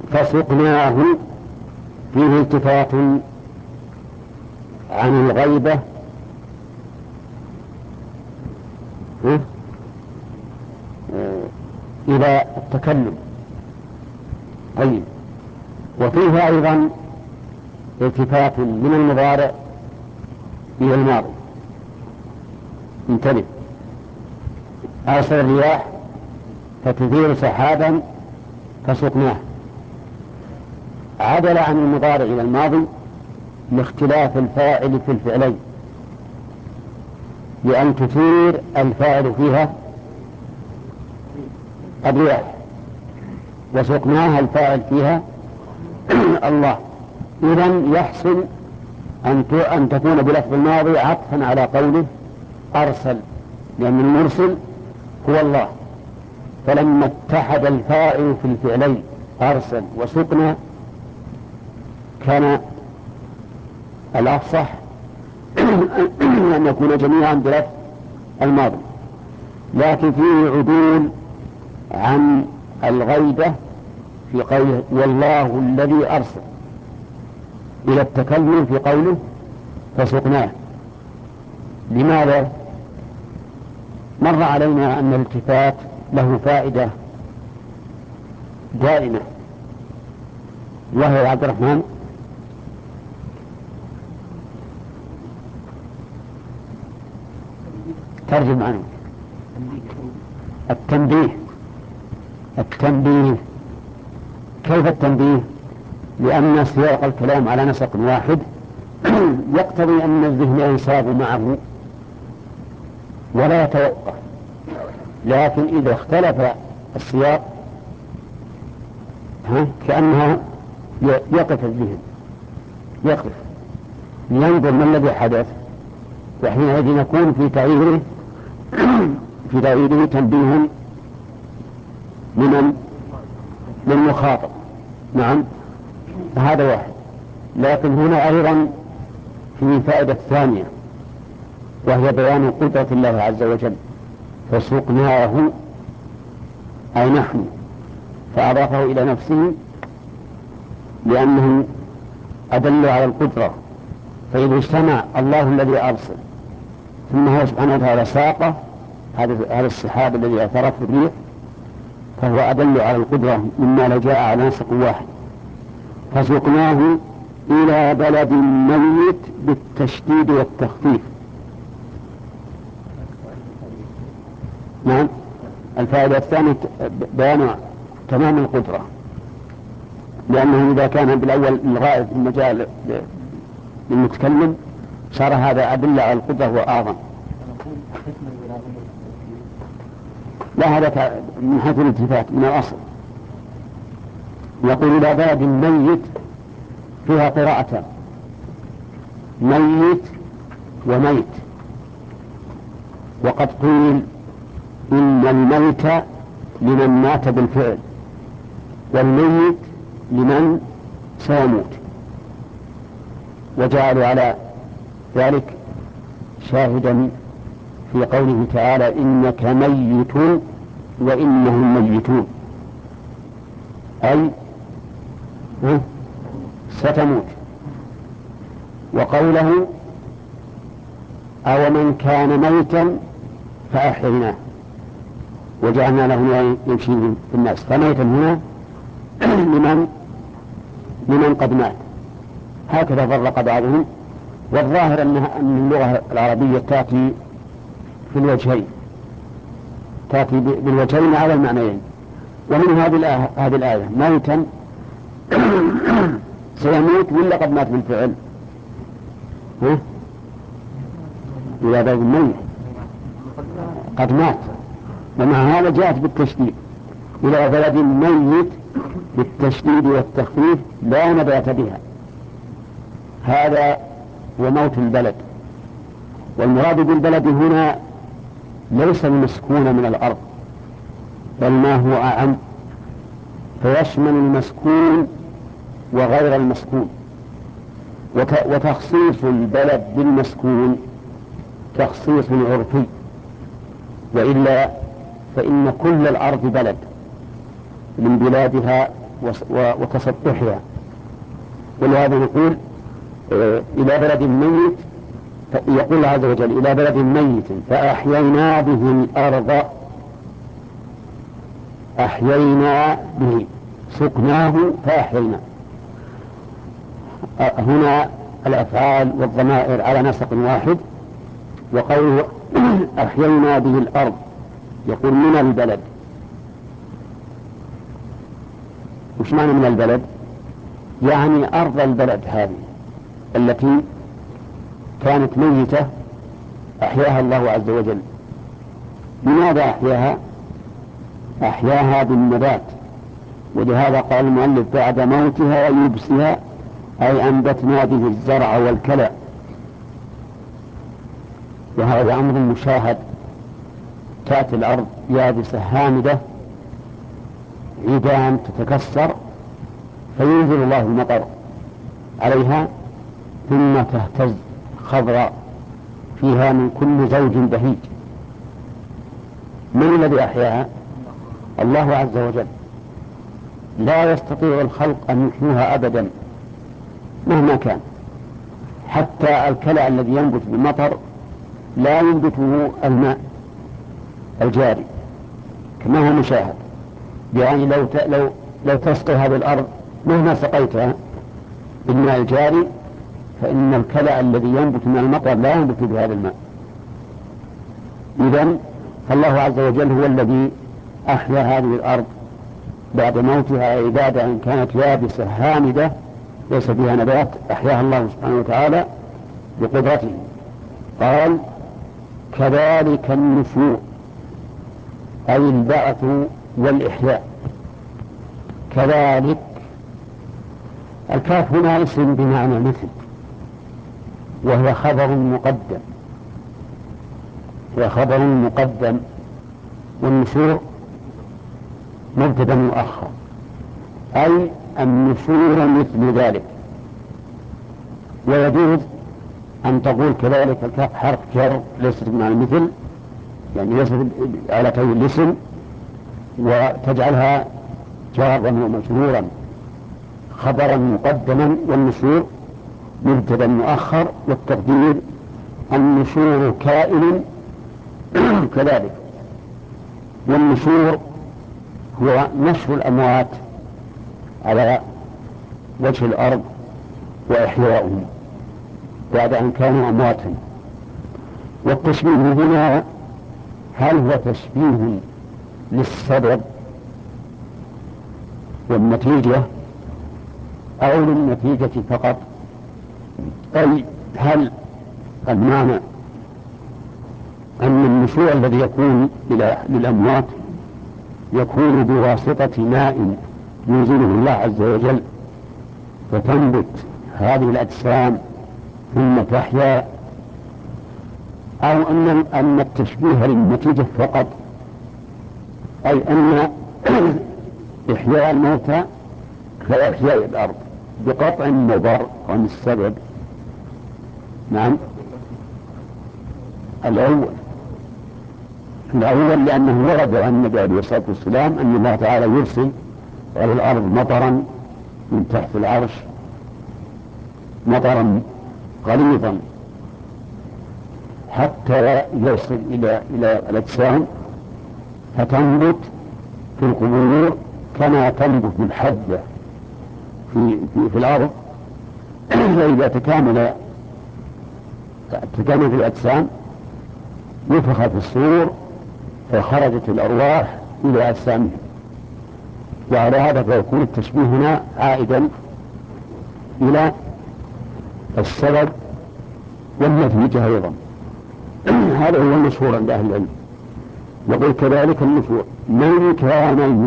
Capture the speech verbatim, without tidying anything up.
فسقناه فيه التفات عن الغيبة إلى التكلم. طيب، وفيه أيضا التفات من المضارع إلى الماضي. انتبه، أرسل الرياح فتثير سحابا فسقناه، عدل عن المضارع إلى الماضي لاختلاف الفاعل في الفعلين، لأن تثير الفاعل فيها الرياح، وسقناها الفاعل فيها الله. إذن يحسن أن تكون بلفظ الماضي عطفا على قوله أرسل، لأن المرسل هو الله. فلما اتحد الفاعل في الفعلين أرسل وسقنا كان الأفصح أن يكون جميعا بلفظ الماضي. لكن فيه عدول عن الغيبة في قوله والله الذي أرسل إلى التكلم في قوله فسقناه. لماذا؟ مر علينا أن الالتفات له فائدة دائمة، وهي يا عبد الرحمن ترجم عنه التنبيه. التنبيه كيف التنبيه؟ لأن سياق الكلام على نسق واحد يقتضي أن الذهن ينصاب معه ولا يتوقف، لكن إذا اختلف السياق ها كأنها يقف الذهن، يقف لينظر ما الذي حدث، وحينئذ يكون في تغييره في تغييره تنبيه لمن للمخاطب. نعم، هذا واحد. لكن هنا أيضا في فائدة ثانية، وهي بيان قدرة الله عز وجل. فسقناه أي نحن، فأضافه إلى نفسه لأنه أدل على القدرة. فإذا اجتمع الله الذي أرسل ثم هو سبحانه وتعالى ساقه هذا السحاب الذي أثرته الريح، فهو أدل على القدرة مما لو جاء على نسق واحد. فسقناه إلى بلد ميت بالتشديد والتخفيف. نعم، الفائدة الثانية بيان تمام القدرة، لأنه إذا كان بالأول الغائب ثم جاء للمتكلم صار هذا أدل على القدرة وأعظم. لا، هذا من حيث الالتفات من الأصل. يقول إلى بلد ميت فيها قراءتان، ميت وميت. وقد قيل إن الميت لمن مات بالفعل، والميت لمن سيموت، وجعلوا على ذلك شاهدا في قوله تعالى إنك ميت وإنهم ميتون، أي ستموت. وقوله أو من كان ميتا فأحييناه وجعلنا له يمشي في الناس. فميتا هنا لمن لمن قد مات. هكذا فرق بعضهم، والظاهر أنها أن اللغة العربية تأتي في الوجهين، تأتي بالوجهين على المعنيين. ومن هذه الآية هذه الآية ميتا سيموت ولا قد مات بالفعل؟ ها؟ إلى بلد ميت قد مات، ومع هذا جاءت بالتشديد إلى بلد ميت بالتشديد والتخفيف لا نبات بها. هذا هو موت البلد. والمراد بالبلد هنا ليس المسكون من الأرض، بل ما هو أعم، فيشمل المسكون وغير المسكون. وتخصيص البلد بالمسكون تخصيص عرفي، وإلا فإن كل الأرض بلد من بلادها وتسطحها. ولهذا نقول إلى بلد ميت، يقول الله عز وجل إلى بلد ميت فأحيينا به الأرض، أحيينا به، سقناه فأحيينا. هنا الأفعال والضمائر على نسق واحد. وقوله أحيينا به الأرض يقول من البلد. وش معنى من البلد؟ يعني أرض البلد هذه التي كانت ميتة أحياها الله عز وجل. لماذا أحياها؟ أحياها بالنبات. ولهذا قال المؤلف بعد موتها ويبسها، أي أنبتنا به الزرع والكلى. وهذا أمر مشاهد، تأتي الأرض يابسة هامدة عيدان تتكسر، فينزل الله المطر عليها ثم تهتز خضراء فيها من كل زوج بهيج. من الذي أحياها؟ الله عز وجل. لا يستطيع الخلق أن يحيوها أبدا مهما كان. حتى الكلى الذي ينبت بالمطر لا ينبته الماء الجاري كما هو مشاهد. يعني لو ت... لو لو تسقي هذه الأرض مهما سقيتها بالماء الجاري، فإن الكلى الذي ينبت من المطر لا ينبت بهذا الماء. إذن فالله عز وجل هو الذي أحيا هذه الأرض بعد موتها، أي بعد أن كانت يابسة هامدة ليس فيها نبات، أحياها الله سبحانه وتعالى بقدرته. قال كذلك النشور، أي البعث والإحياء. كذلك، الكاف هنا اسم بمعنى مثل، وهي خبر مقدم، هي خبر مقدم، والنشور مبتدأ مؤخر، أي النشور مثل ذلك. ويجوز أن تقول كذلك الكاف حرف جر ليست بمعنى مثل، يعني ليست على كون الاسم، وتجعلها جارا ومجرورا خبرا مقدما، والنشور مبتدأ مؤخر، والتقدير النشور كائن كذلك. والنشور هو نشر الأموات على وجه الأرض وإحياؤهم بعد أن كانوا أمواتا. والتشبيه هنا هل هو تشبيه للسبب والنتيجة أو للنتيجة فقط؟ أي هل المعنى أن النشوء الذي يكون للأموات يكون بواسطة ماء ينزله الله عز وجل فتنبت هذه الأجسام ثم تحيا، أو أن أن التشبيه للنتيجة فقط، أي أن إحياء الموتى كإحياء الأرض بقطع النظر عن السبب؟ نعم، الأول الأول لأنه ورد عن النبي عليه الصلاة والسلام أن الله تعالى يرسل على الأرض مطرا من تحت العرش، مطرا غليظا حتى يصل إلى إلى الأجسام فتنبت في القبور كما تنبت الحبة في, في, في الأرض. فإذا تكامل تكامل في الأجسام نفخ في الصور فخرجت الأرواح إلى أجسامهم. وعلى هذا فيكون التشبيه هنا عائدا إلى السبب والنتيجة أيضا. هذا هو المشهور عند أهل العلم. يقول كذلك النشور من كان